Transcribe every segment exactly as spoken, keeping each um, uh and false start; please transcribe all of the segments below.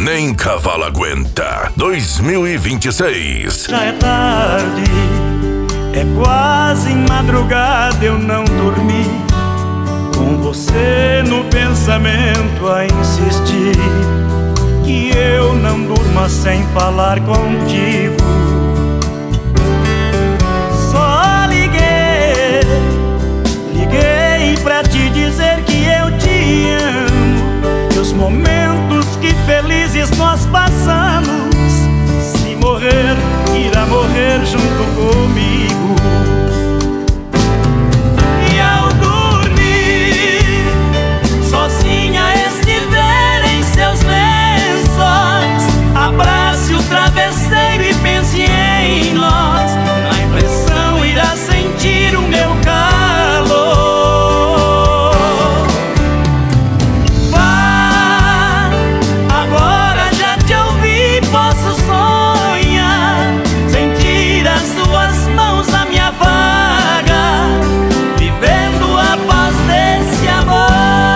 Nem cavalo aguenta. dois mil e vinte e seis. Já é tarde, é quase madrugada, eu não dormi, com você no pensamento a insistir, que eu não durma sem falar contigo. Só liguei, liguei pra te dizer que eu te amo, e os momentos que felizes nós passamos, se morrer, irá morrer junto comigo. E ao dormir, sozinha estiver em seus lençóis, abrace o travesseiro e pense em nós. Na impressão irá sentir o meu calor. Vá, agora já te ouvi, posso sonhar, sentir as suas mãos na minha vaga, vivendo a paz desse amor.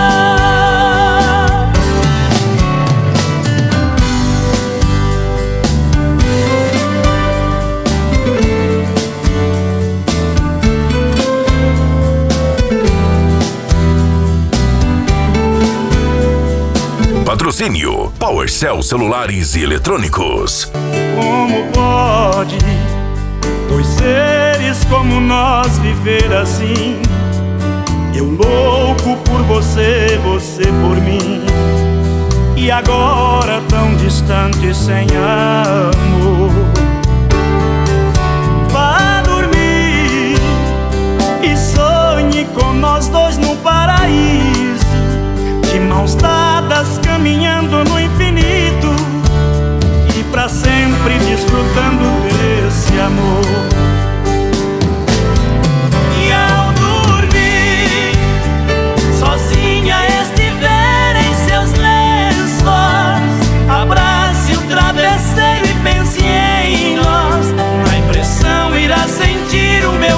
Patrocínio PowerCell Celulares e Eletrônicos. Como pode dois seres como nós viver assim? Eu louco por você, você por mim, e agora tão distante, sem amor. Vá dormir e sonhe com nós dois no paraíso, de mãos dadas caminhando no infinito, e pra sempre desfrutando desse amor. E ao dormir, sozinha estiver em seus lençóis, abrace o travesseiro e pense em nós. Na impressão irá sentir o meu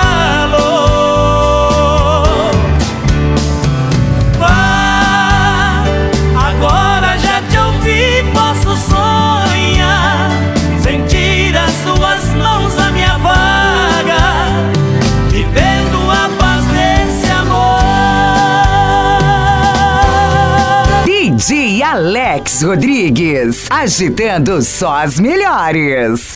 calor. Vá, agora já te ouvi, posso sonhar, sentir as suas mãos na minha vaga, vivendo a paz desse amor. D J Alex Rodrigues, agitando só as melhores.